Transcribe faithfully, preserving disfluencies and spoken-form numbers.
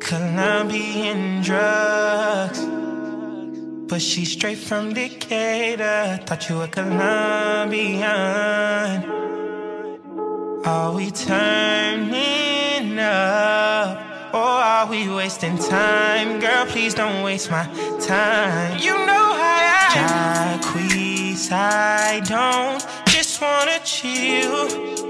Colombian drugs, but she's straight from Decatur. Thought you were Colombian. Are we turning up? Or are we wasting time? Girl, please don't waste my time. You know how I Jacquees, I don't just wanna chill.